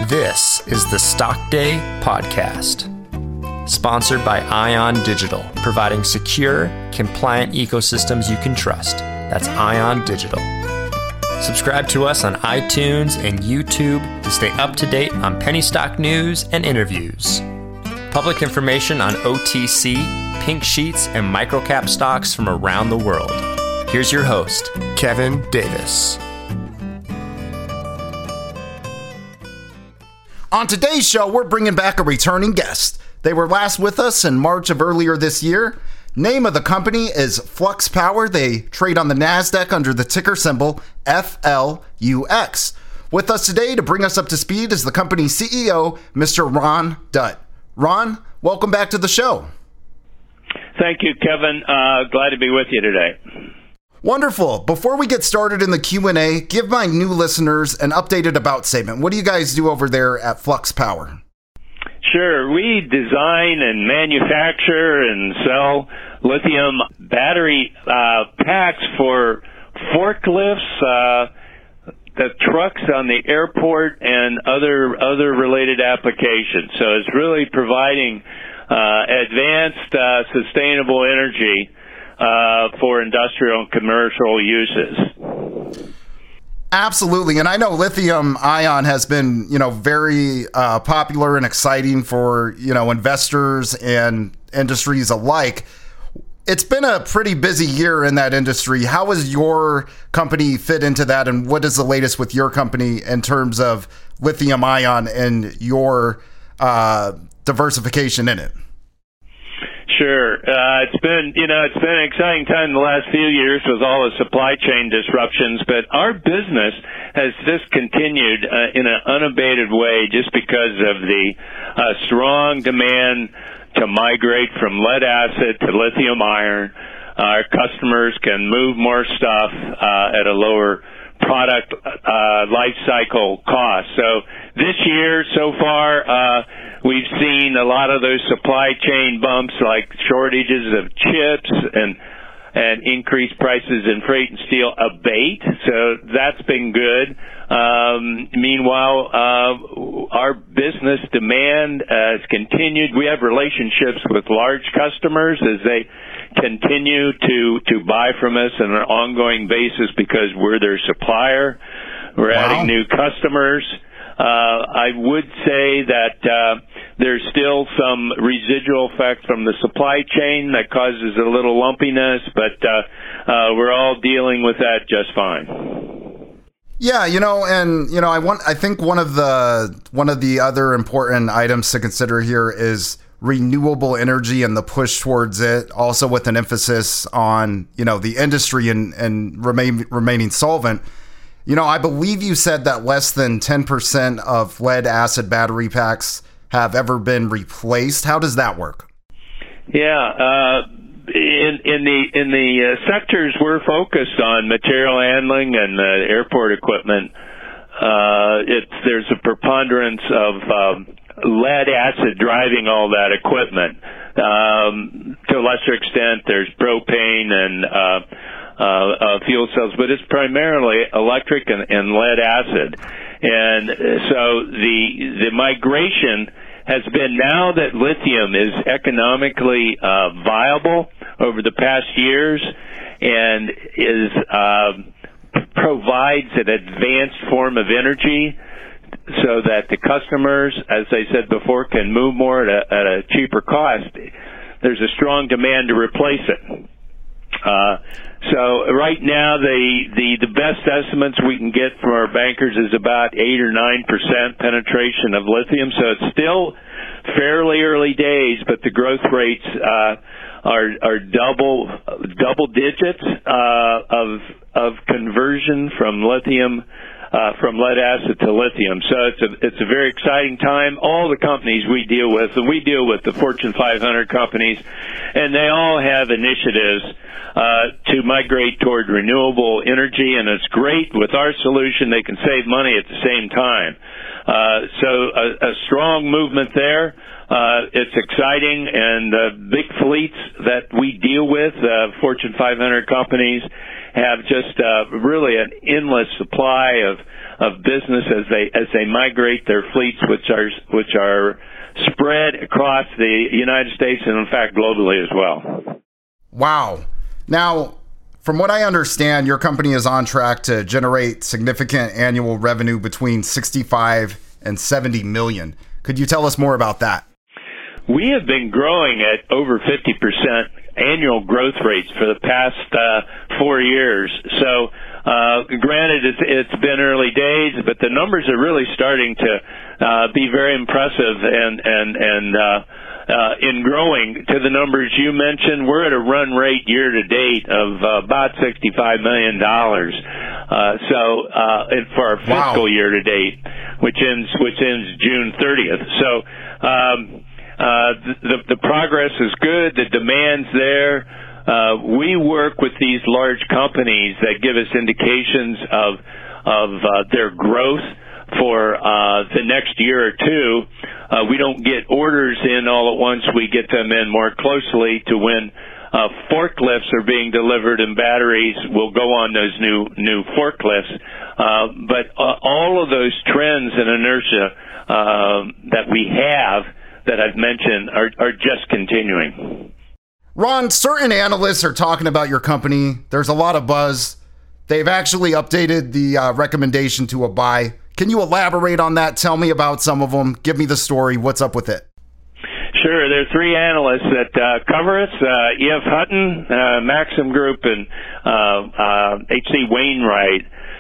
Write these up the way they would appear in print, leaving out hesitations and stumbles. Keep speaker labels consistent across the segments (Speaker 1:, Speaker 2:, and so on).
Speaker 1: This is the Stock Day Podcast, sponsored by Ion Digital, providing secure, compliant ecosystems you can trust. That's Ion Digital. Subscribe to us on iTunes and YouTube to stay up to date on penny stock news and interviews. Public information on OTC, pink sheets, and microcap stocks from around the world. Here's your host, Kevin Davis.
Speaker 2: On today's show, we're bringing back a returning guest. They were last with us in March of earlier this year. Name of the company is Flux Power. They trade on the NASDAQ under the ticker symbol FLUX. With us today to bring us up to speed is the company's CEO, Mr. Ron Dutt. Ron, welcome back to the show.
Speaker 3: Thank you, Kevin. Glad to be with you today.
Speaker 2: Wonderful. Before we get started in the Q&A, give my new listeners an updated about statement. What do you guys do over there at Flux Power?
Speaker 3: Sure. We design and manufacture and sell lithium battery packs for forklifts, the trucks on the airport, and other related applications. So it's really providing advanced, sustainable energy for industrial and commercial uses.
Speaker 2: Absolutely. And I know lithium ion has been, very popular and exciting for, investors and industries alike. It's been a pretty busy year in that industry. How has your company fit into that? And what is the latest with your company in terms of lithium ion and your diversification in it?
Speaker 3: Sure. It's been an exciting time the last few years with all the supply chain disruptions, but our business has just continued in an unabated way just because of the strong demand to migrate from lead acid to lithium iron. Our customers can move more stuff at a lower product life cycle cost. So this year so far, we've seen a lot of those supply chain bumps like shortages of chips and increased prices in freight and steel abate. So that's been good. Meanwhile, our business demand has continued. We have relationships with large customers as they continue to buy from us on an ongoing basis because we're their supplier. We're adding new customers. I would say that there's still some residual effect from the supply chain that causes a little lumpiness, but we're all dealing with that just fine.
Speaker 2: Yeah, I think one of the other important items to consider here is renewable energy and the push towards it, also with an emphasis on, the industry and remaining solvent. I believe you said that less than 10% of lead acid battery packs have ever been replaced. How does that work?
Speaker 3: Yeah, in the sectors we're focused on, material handling and airport equipment, there's a preponderance of lead acid driving all that equipment. To a lesser extent, there's propane and fuel cells, but it's primarily electric and lead acid. And so the migration has been, now that lithium is economically viable over the past years and provides an advanced form of energy so that the customers, as I said before, can move more at a cheaper cost. There's a strong demand to replace it. So right now, the best estimates we can get from our bankers is about 8 or 9% penetration of lithium. So it's still fairly early days, but the growth rates are double digits of conversion from lithium. From lead acid to lithium. So it's a very exciting time. All the companies we deal with, and we deal with the Fortune 500 companies, and they all have initiatives to migrate toward renewable energy, and it's great. With our solution, they can save money at the same time. So a strong movement there. It's exciting, and the big fleets that we deal with, Fortune 500 companies, have just really an endless supply of business as they migrate their fleets, which are spread across the United States and in fact globally as well.
Speaker 2: Wow. Now, from what I understand, your company is on track to generate significant annual revenue between 65 and 70 million. Could you tell us more about that?
Speaker 3: We have been growing at over 50% annual growth rates for the past 4 years. So, granted, it's been early days, but the numbers are really starting to be very impressive and in growing to the numbers you mentioned. We're at a run rate year to date of about $65 million. For our fiscal year to date, which ends June 30th. So, the progress is good. The demand's there. We work with these large companies that give us indications of their growth for the next year or two. We don't get orders in all at once. We get them in more closely to when forklifts are being delivered and batteries will go on those new forklifts. But all of those trends and inertia that we have that I've mentioned are just continuing.
Speaker 2: Ron, certain analysts are talking about your company. There's a lot of buzz. They've actually updated the recommendation to a buy. Can you elaborate on that? Tell me about some of them. Give me the story. What's up with it?
Speaker 3: Sure. There are 3 analysts that cover us, E.F. Hutton, Maxim Group, and H.C. Wainwright.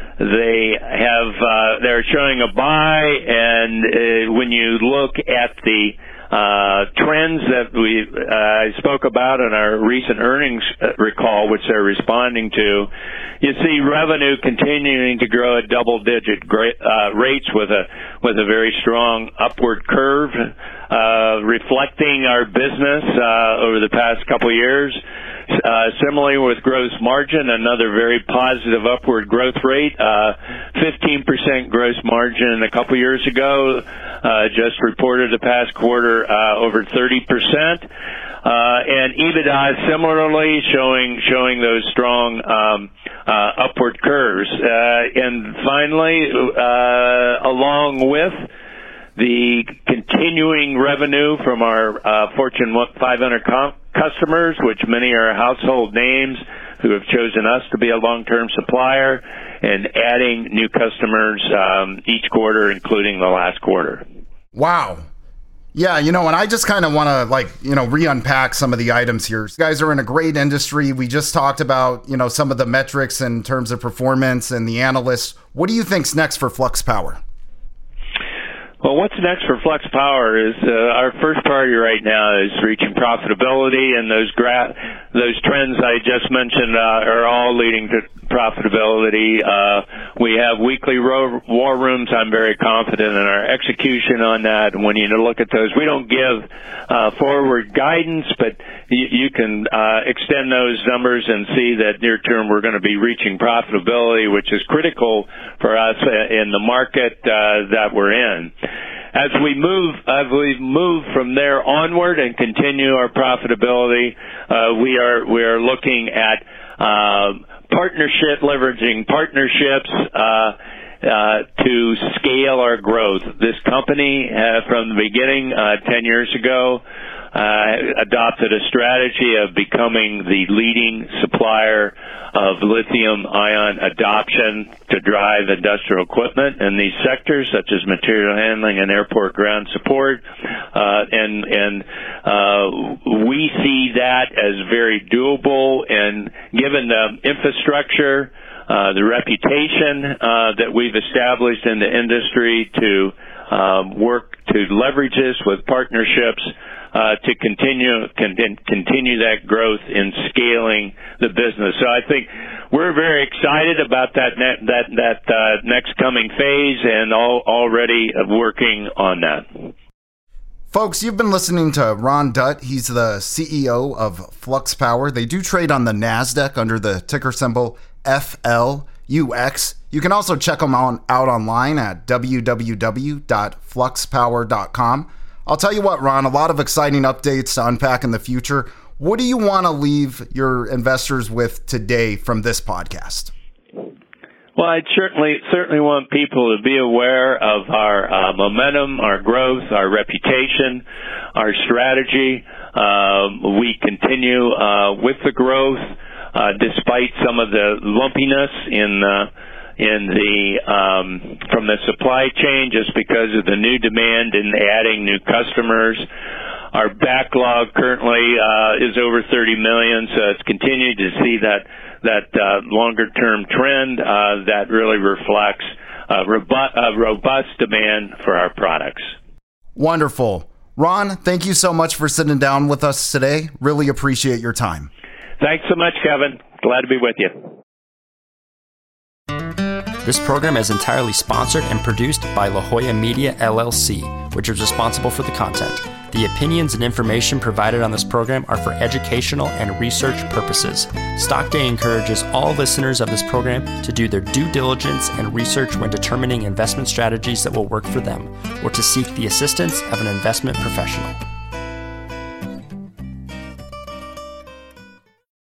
Speaker 3: They're showing a buy, and when you look at the trends that I spoke about in our recent earnings recall, which they're responding to, you see revenue continuing to grow at double-digit rates with a very strong upward curve, reflecting our business over the past couple of years. Similarly with gross margin, another very positive upward growth rate, 15% gross margin a couple years ago, just reported the past quarter over 30%, and EBITDA similarly showing those strong upward curves. And finally, along with the continuing revenue from our Fortune 500 customers, which many are household names who have chosen us to be a long-term supplier, and adding new customers each quarter, including the last quarter.
Speaker 2: Wow. Yeah, and I just kind of want to re-unpack some of the items here. You guys are in a great industry. We just talked about, some of the metrics in terms of performance and the analysts. What do you think's next for Flux Power?
Speaker 3: Well, what's next for Flux Power is our first priority right now is reaching profitability, and those trends I just mentioned are all leading to profitability. We have weekly war rooms. I'm very confident in our execution on that. And when you look at those, we don't give forward guidance, but you can extend those numbers and see that near term we're going to be reaching profitability, which is critical for us in the market that we're in. As we move from there onward and continue our profitability, we are looking at leveraging partnerships to scale our growth. This company, from the beginning, 10 years ago, adopted a strategy of becoming the leading supplier of lithium-ion adoption to drive industrial equipment in these sectors, such as material handling and airport ground support. And we see that as very doable, and given the infrastructure, the reputation that we've established in the industry to work to leverage this with partnerships to continue that growth in scaling the business. So I think we're very excited about that next coming phase, and already working on that.
Speaker 2: Folks, you've been listening to Ron Dutt. He's the CEO of Flux Power. They do trade on the NASDAQ under the ticker symbol FLUX. You can also check them out online at www.fluxpower.com. I'll tell you what, Ron, a lot of exciting updates to unpack in the future. what do you want to leave your investors with today from this podcast?
Speaker 3: Well, I'd certainly want people to be aware of our momentum, our growth, our reputation, our strategy. We continue with the growth despite some of the lumpiness from the supply chain, just because of the new demand and adding new customers. Our backlog currently is over 30 million, so it's continued to see that longer-term trend that really reflects robust demand for our products.
Speaker 2: Wonderful. Ron, thank you so much for sitting down with us today. Really appreciate your time.
Speaker 3: Thanks so much, Kevin. Glad to be with you.
Speaker 1: This program is entirely sponsored and produced by La Jolla Media, LLC, which is responsible for the content. The opinions and information provided on this program are for educational and research purposes. Stock Day encourages all listeners of this program to do their due diligence and research when determining investment strategies that will work for them, or to seek the assistance of an investment professional.